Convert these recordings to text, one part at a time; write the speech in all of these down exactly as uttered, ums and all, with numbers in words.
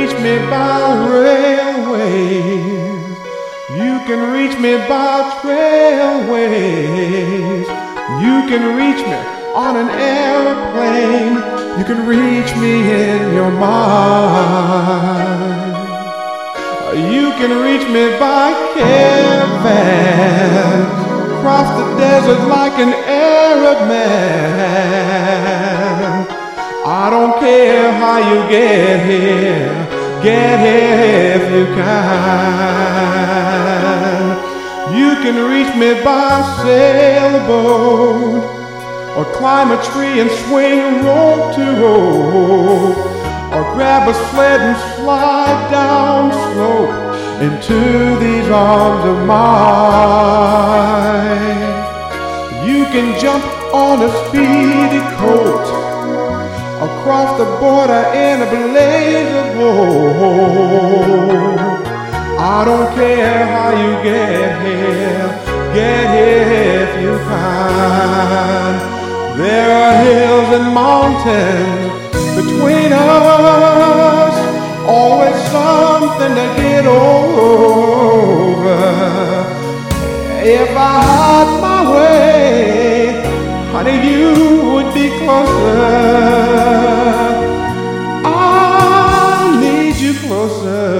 reach me by railways. You can reach me by trailways. You can reach me on an airplane. You can reach me in your mind. You can reach me by caravan, cross the desert like an Arab man. I don't care how you get here, get here if you can. You can reach me by sailboat, or climb a tree and swing rope to rope, or grab a sled and slide down slope into these arms of mine. You can jump on a speedy coat, across the border in a blaze of gold. I don't care how you get here, get here if you can. There are hills and mountains between us, always something to get over. If I had my way, honey, you would be closer. I need you closer.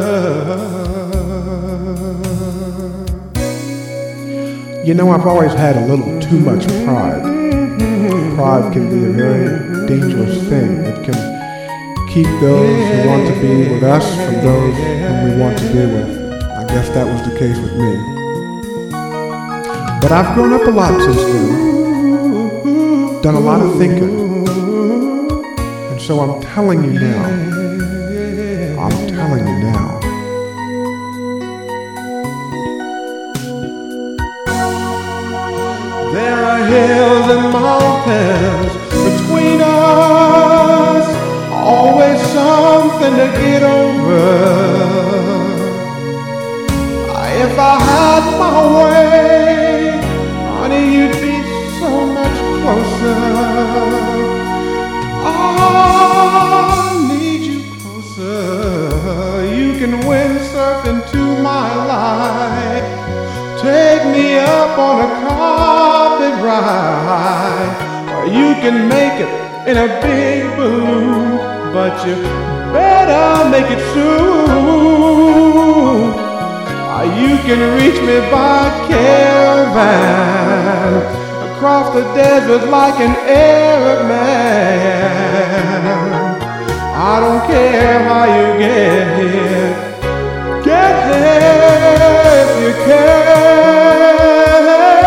You know, I've always had a little too much pride. Pride can be a very dangerous thing. It can keep those who want to be with us from those whom we want to be with. I guess that was the case with me. But I've grown up a lot since then, done a lot of thinking, and so I'm telling you now, I'm telling you now. There are hills and mountains between us, always something to get over. If I had my way, honey, you'd be so much closer. I need you closer. You can windsurf into my life, take me up on a carpet ride, or you can make it in a big balloon, but you better make it soon. You can reach me by caravan, across the desert like an Arab man. I don't care how you get here, get here if you can.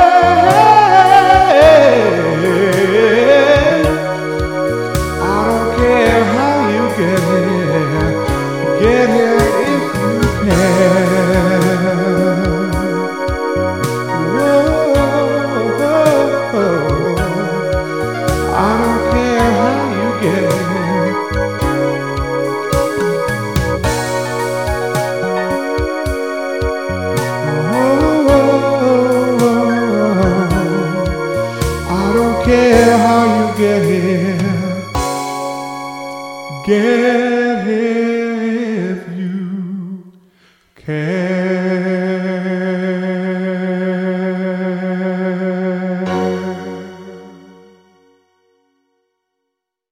I don't care how you get here, get here if you can. Care how you get here, get here if you can.